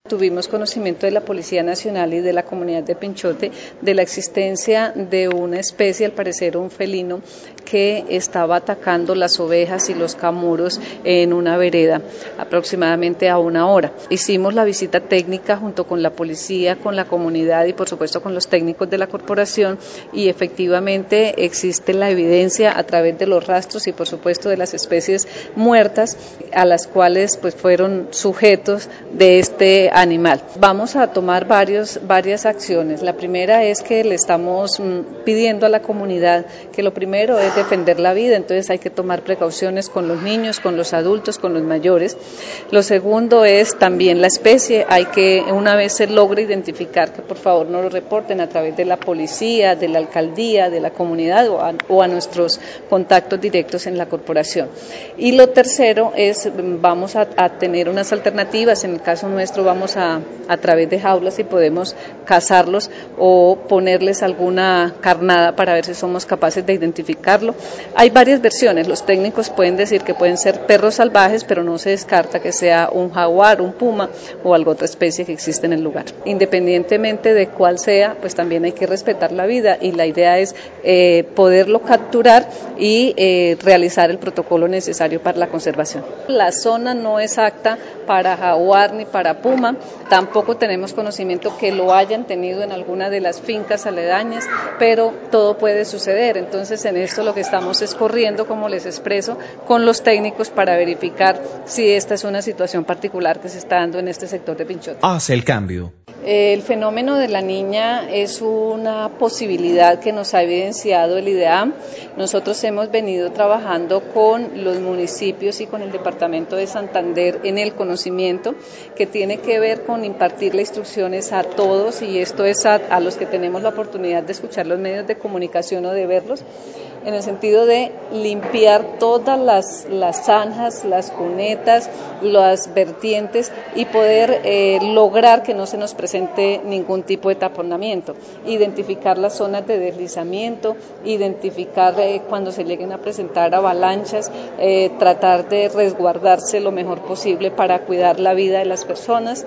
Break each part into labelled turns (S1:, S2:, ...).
S1: Tuvimos conocimiento de la Policía Nacional y de la comunidad de Pinchote de la existencia de una especie, al parecer un felino, que estaba atacando las ovejas y los camuros en una vereda aproximadamente a 1 hora. Hicimos la visita técnica junto con la policía, con la comunidad y por supuesto con los técnicos de la corporación, y efectivamente existe la evidencia a través de los rastros y por supuesto de las especies muertas a las cuales pues fueron sujetos de este animal. Vamos a tomar varias acciones. La primera es que le estamos pidiendo a la comunidad que lo primero es defender la vida, entonces hay que tomar precauciones con los niños, con los adultos, con los mayores. Lo segundo es también la especie, hay que, una vez se logre identificar, que por favor no lo reporten a través de la policía, de la alcaldía, de la comunidad o a nuestros contactos directos en la corporación. Y lo tercero es, vamos a tener unas alternativas, en el caso nuestro vamos a través de jaulas si podemos cazarlos o ponerles alguna carnada para ver si somos capaces de identificarlo. Hay varias versiones, los técnicos pueden decir que pueden ser perros salvajes, pero no se descarta que sea un jaguar, un puma o alguna otra especie que existe en el lugar. Independientemente de cuál sea, pues también hay que respetar la vida y la idea es poderlo capturar y realizar el protocolo necesario para la conservación. La zona no es apta para jaguar ni para puma, tampoco tenemos conocimiento que lo hayan tenido en alguna de las fincas aledañas, pero todo puede suceder, entonces en esto lo que estamos es corriendo, como les expreso, con los técnicos para verificar si esta es una situación particular que se está dando en este sector de Pinchote.
S2: Hace el cambio.
S1: El fenómeno de la niña es una posibilidad que nos ha evidenciado el IDEAM. Nosotros hemos venido trabajando con los municipios y con el departamento de Santander en el conocimiento que tiene que ver con impartirle instrucciones a todos, y esto es a los que tenemos la oportunidad de escuchar los medios de comunicación o de verlos, en el sentido de limpiar todas las zanjas, las cunetas, las vertientes y poder lograr que no se nos presente ningún tipo de taponamiento, identificar las zonas de deslizamiento, identificar cuando se lleguen a presentar avalanchas, tratar de resguardarse lo mejor posible para cuidar la vida de las personas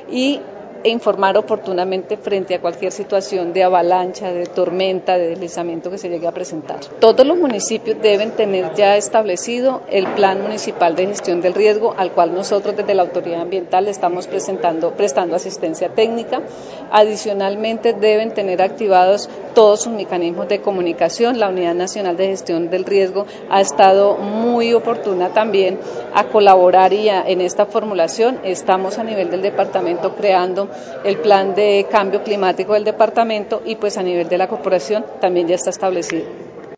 S1: y informar oportunamente frente a cualquier situación de avalancha, de tormenta, de deslizamiento que se llegue a presentar. Todos los municipios deben tener ya establecido el plan municipal de gestión del riesgo, al cual nosotros desde la autoridad ambiental le estamos prestando asistencia técnica. Adicionalmente deben tener activados todos sus mecanismos de comunicación. La Unidad Nacional de Gestión del Riesgo ha estado muy oportuna también a colaborar en esta formulación. Estamos a nivel del departamento creando el plan de cambio climático del departamento y pues a nivel de la corporación también ya está establecido.